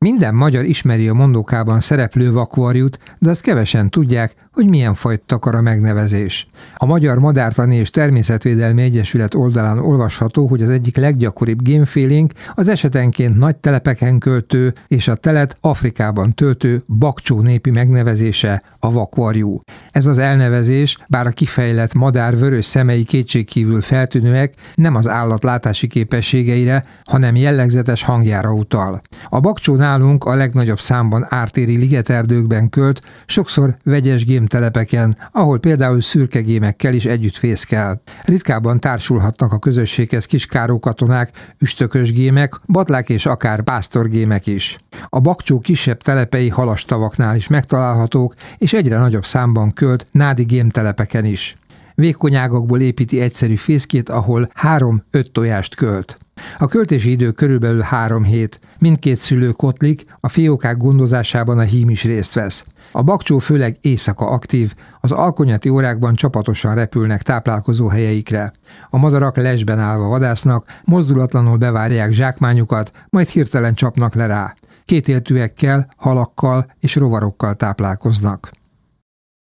Minden magyar ismeri a mondókában szereplő vakvarjút, de azt kevesen tudják, hogy milyen fajt takar a megnevezés. A Magyar Madártani és Természetvédelmi Egyesület oldalán olvasható, hogy az egyik leggyakoribb gémfélénk az esetenként nagy telepeken költő és a telet Afrikában töltő bakcsó népi megnevezése a vakvarjú. Ez az elnevezés, bár a kifejlett madár vörös szemei kétségkívül feltűnőek, nem az állat látási képességeire, hanem jellegzetes hangjára utal. A bakcsó nálunk a legnagyobb számban ártéri ligeterdőkben költ, sokszor vegyes gémtelepeken, ahol például szürkegémekkel is együtt fészkel. Ritkábban társulhatnak a közösséghez kiskárókatonák, üstökös gémek, batlák és akár pásztorgémek is. A bakcsó kisebb telepei halastavaknál is megtalálhatók, és egyre nagyobb számban költ nádi gémtelepeken is. Vékony ágakból építi egyszerű fészkét, ahol 3-5 tojást költ. A költési idő körülbelül 3 hét. Mindkét szülő kotlik, a fiókák gondozásában a hím is részt vesz. A bakcsó főleg éjszaka aktív, az alkonyati órákban csapatosan repülnek táplálkozó helyeikre. A madarak lesben állva vadásznak, mozdulatlanul bevárják zsákmányukat, majd hirtelen csapnak le rá. Kétéltűekkel, halakkal és rovarokkal táplálkoznak.